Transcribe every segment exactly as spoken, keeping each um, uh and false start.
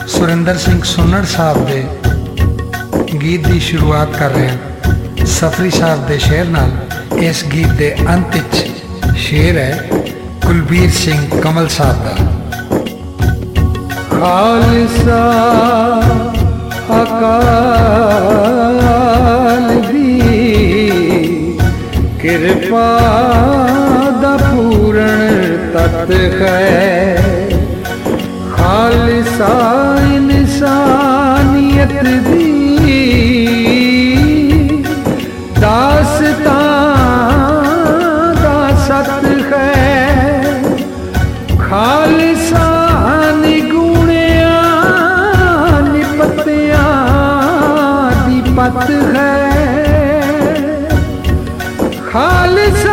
ਸੁਰਿੰਦਰ ਸਿੰਘ ਸੁੰਨੜ ਸਾਹਿਬ ਦੇ ਗੀਤ ਦੀ ਸ਼ੁਰੂਆਤ ਕਰ ਰਹੇ ਹਾਂ ਸਫਰੀ ਸਾਹਿਬ ਦੇ ਸ਼ੇਰ ਨਾਲ। ਇਸ ਗੀਤ ਦੇ ਅੰਤ ਵਿੱਚ ਸ਼ੇਰ ਹੈ ਕੁਲਬੀਰ ਸਿੰਘ ਕਮਲ ਸਾਹਿਬ ਦਾ। ਖਾਲਸਾ ਅਕਾਲ ਦੀ ਕਿਰਪਾ ਦਾ ਪੂਰਨ ਤਤ ਹੈ। ਖਾਲਸਾ ਇਨਸਾਨੀਅਤ ਦੀ ਦਾਸਤਾਂ ਦਾ ਸਤ ਹੈ। ਖਾਲਸਾ ਨਿਗੁਣਿਆਂ ਨਿਪਤਿਆਂ ਦੀ ਪਤ ਹੈ। ਖਾਲਸਾ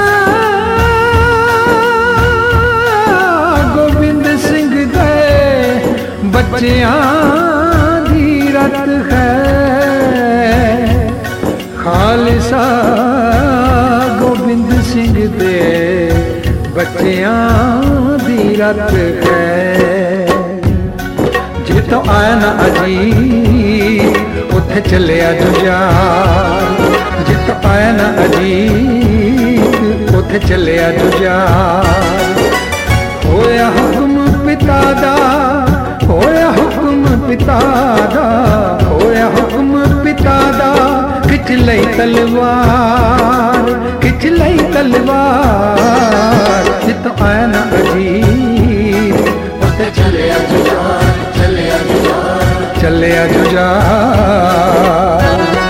ਗੋਬਿੰਦ ਸਿੰਘ ਦੇ ਬੱਚਿਆਂ ਦੀ ਰਤ ਹੈ। ਖਾਲਸਾ ਗੋਬਿੰਦ ਸਿੰਘ ਦੇ ਬੱਚਿਆਂ ਦੀ ਰਤ ਹੈ। ਜਿੱਥੋਂ ਆਇਆ ਨਾ ਅਜੀਤ ਉੱਥੇ ਚੱਲਿਆ ਜੁਝਾਰ। ਜਿੱਥੋਂ ਆਇਆ ਨਾ ਅਜੀਤ ਉੱਥੇ ਚੱਲਿਆ ਜੁਝਾਰ। ਹੋਇਆ ਹੁਕਮ ਪਿਤਾ ਦਾ, ਹੋਇਆ ਹੁਕਮ ਪਿਤਾ ਦਾ, ਹੋਇਆ ਹੁਕਮ ਪਿਤਾ ਦਾ। ਖਿੱਚ ਲਈ ਤਲਵਾਰ, ਖਿੱਚ ਲਈ ਤਲਵਾਰ। ਜਿੱਥੋਂ ਆਇਆ ਨਾ ਅਜੀਤ ਉੱਥੇ ਚੱਲਿਆ ਜੁਝਾਰ, ਚੱਲਿਆ ਜੁਝਾਰ, ਚੱਲਿਆ ਜੁਝਾਰ।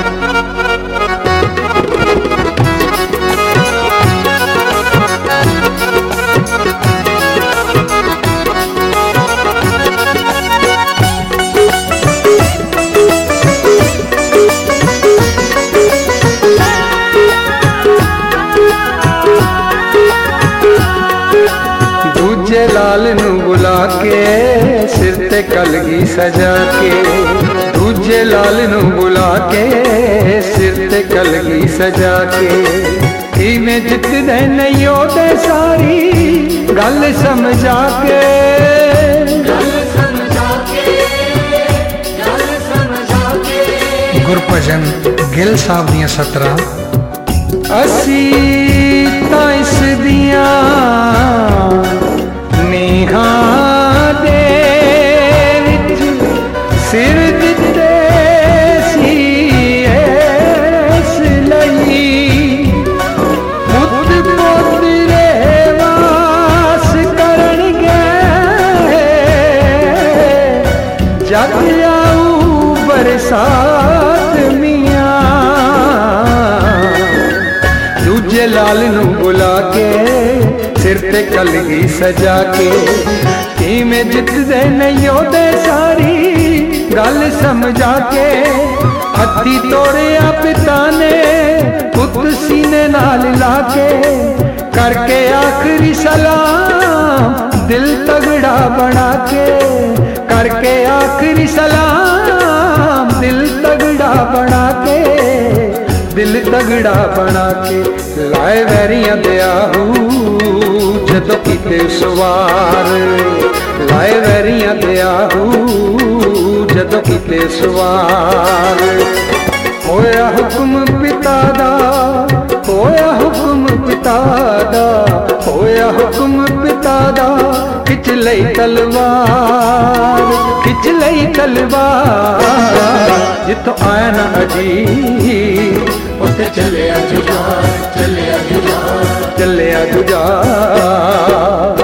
ਲਾਲ ਨੂੰ ਬੁਲਾ ਕੇ ਸਿਰ ਤੇ ਕਲਗੀ ਸਜਾ ਕੇ। ਦੂਜੇ ਲਾਲ ਨੂੰ ਬੁਲਾ ਕੇ ਸਿਰ ਤੇ ਕਲਗੀ ਸਜਾ ਕੇ। ਕਿਵੇਂ ਜਿੱਤਦੇ ਨਹੀਂ ਉਹਦੇ ਸਾਰੀ ਗੱਲ ਸਮਝਾ ਕੇ, ਗੱਲ ਸਮਝਾ ਕੇ, ਗੱਲ ਸਮਝਾ ਕੇ। ਗੁਰਭਜਨ ਗਿੱਲ ਸਾਹਿਬ ਦੀਆਂ ਸਤਰਾਂ। ਅਸੀਂ ਤਾਂ ਇਸ ਦੀਆਂ ਨੀਹਾਂ ਦੇ ਵਿੱਚ ਸਿਰ ਦਿੱਤੇ ਸੀ ਇਸ ਲਈ। ਪੁੱਤ ਪੋਤਰੇ ਵਾਸ ਕਰਨਗੇ ਜਦ ਆਊ ਬਰਸਾਤ ਮੀਆਂ। ਦੂਜੇ ਲਾਲ ਨੂੰ ਬੁਲਾ ਕੇ ਸਿਰ ਤੇ ਕਲਗੀ ਸਜਾ ਕੇ। ਕਿਵੇਂ ਜਿੱਤਦੇ ਨਹੀਂ ਉਹਦੇ ਸਾਰੀ ਗੱਲ ਸਮਝਾ ਕੇ। ਹੱਥੀ ਤੋੜਿਆ ਪਿਤਾ ਨੇ ਪੁੱਤ ਸੀਨੇ ਨਾਲ ਲਾ ਕੇ। ਕਰਕੇ ਆਖਰੀ ਸਲਾਮ ਦਿਲ ਤਗੜਾ ਬਣਾ ਕੇ। ਕਰਕੇ ਆਖਰੀ ਸਲਾਮ ਦਿਲ ਤਗੜਾ ਬਣਾ ਕੇ, ਦਿਲ ਤਗੜਾ ਬਣਾ ਕੇ। ਲਾਏ ਵੈਰੀਆਂ ਦੇ ਆਹੂ ਜਦੋਂ ਕੀਤੇ ਸਵਾਰ। ਲਾਏ ਵੈਰੀਆਂ ਦੇ ਆਹੂ ਜਦੋਂ ਕੀਤੇ ਸਵਾਰ। ਹੋਇਆ ਹੁਕਮ ਪਿਤਾ ਦਾ, ਹੋਇਆ ਹੁਕਮ ਪਿਤਾ ਦਾ, ਹੋਇਆ ਹੁਕਮ ਪਿਤਾ ਦਾ। ਖਿੱਚ ਲਈ ਤਲਵਾਰ, ਖਿੱਚ ਲਈ ਤਲਵਾਰ। ਜਿੱਥੋਂ ਆਇਆ ਨਾ ਅਜੀਤ ਉੱਥੇ ਚੱਲਿਆ ਜੁਝਾਰ, ਚੱਲਿਆ ਜੁਝਾਰ, ਚੱਲਿਆ ਜੁਝਾਰ।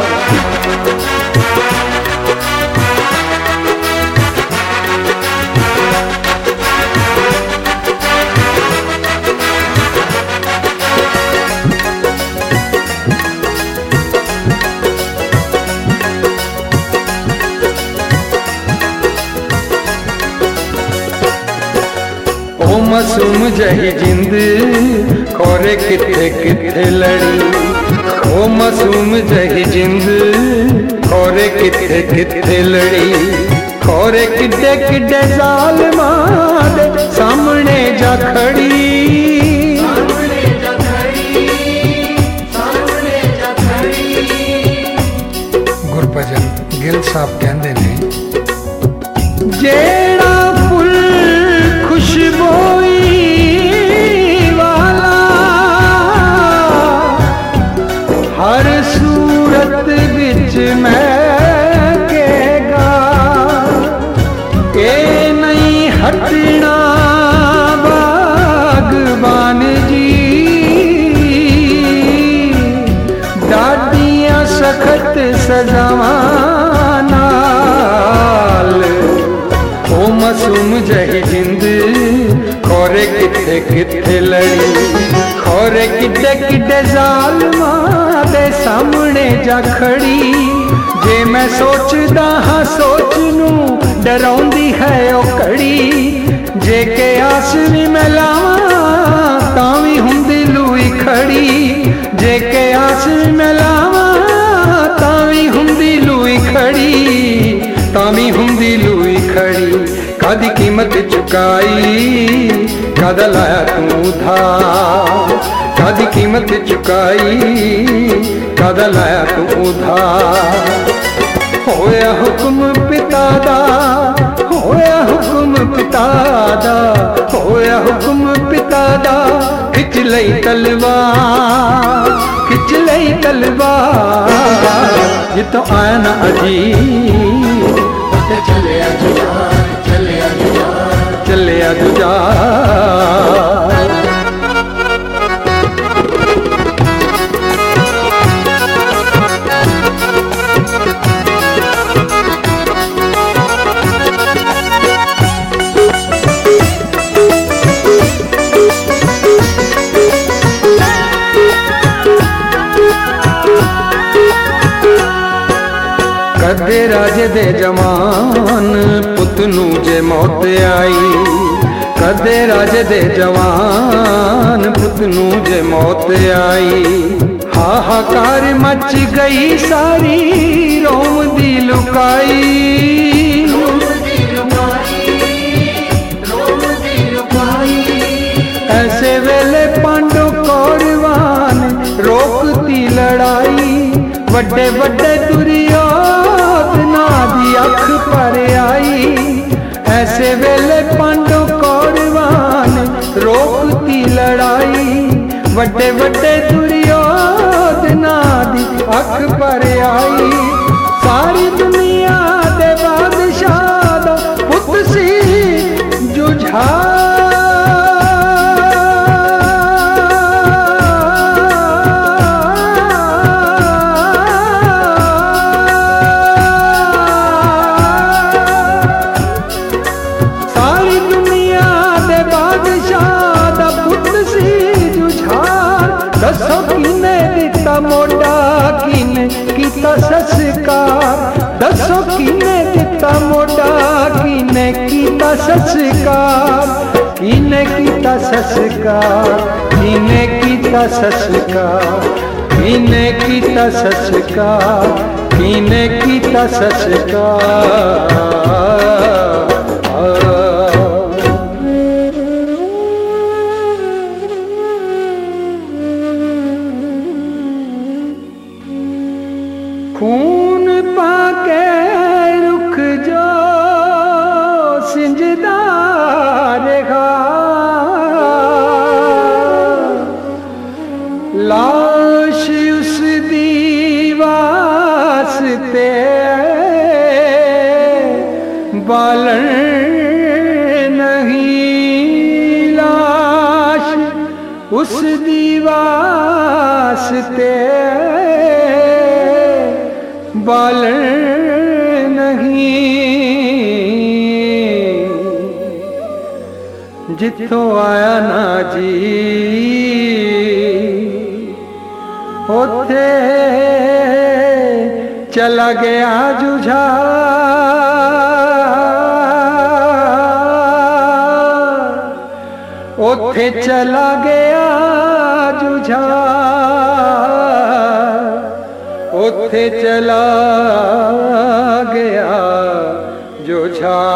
मासूम जही जिंद खोरे किथे किथे लड़ी। ओ मासूम जही जिंद खोरे किथे किथे लड़ी। खोरे किड्डे किड्डे ज़ालिमां दे सामने जा खड़ी। गुरभजन गिल साहब कहते ने जेड़ा फुल खुशबोई वाला हर सूरत विच महकेगा, ए नहीं हटना बागबान जी, डाडियां सखत सजावां नाल। ओ मासूम जही जिंद खोरे किथे किथे लड़ी, खोरे किडे किडे जालमां दे सामने जा खड़ी। जे मैं सोचदा हाँ सोच नूं डराउंदी है ओ कड़ी, जे के आस भी मैं लावां तां भी हुंदी लूई खड़ी, जे के आस भी मैं लावां तां भी हुंदी लूई खड़ी, तां भी हुंदी लूई खड़ी। कादी कीमत चुकाई कादा लाया तू उधार, कादी कीमत चुकाई कादा लाया तू उधार। होया हुक्म पिता दा, होया हुक्म पिता दा, होया हुक्म पिता दा, खिच लई तलवार, खिच लई तलवार। जितों आया ना अजी चले जुजार, चले जुजार, चले जुजार। कदे राजे दे जवान पुत नू जे मौत आई, कदे राजे दे जवान पुत नू जे मौत आई। हाहाकार मच गई सारी रोम दी लुकाई, ऐसे वेले पांडु कौरवान रोकती लड़ाई, वड्डे वड्डे दुर्योधना दी अख पर आई। ऐसे वेले पांडु कौरवान रोकती लड़ाई, वड्डे वड्डे दुर्योधना दी अख पर आई। सारी दुनिया दे बादशाह दा पुत सी जुझार, दसो किने दिता मोड़ा किने कीता संस्कार, दसो किने दिता मोड़ा किने कीता संस्कार, किने कीता संस्कार, किने कीता संस्कार, किने कीता संस्कार, किने कीता संस्कार। खून पाके रुख जो सिंजदा रेखा, लाश उस दी वास्ते बालन नहीं, लाश उस दी वास्ते बालन नहीं। जिथों आया ना जी ओथे चला गया जुझार, ओथे चला गया जुझार, ओथे चला गया जुझार।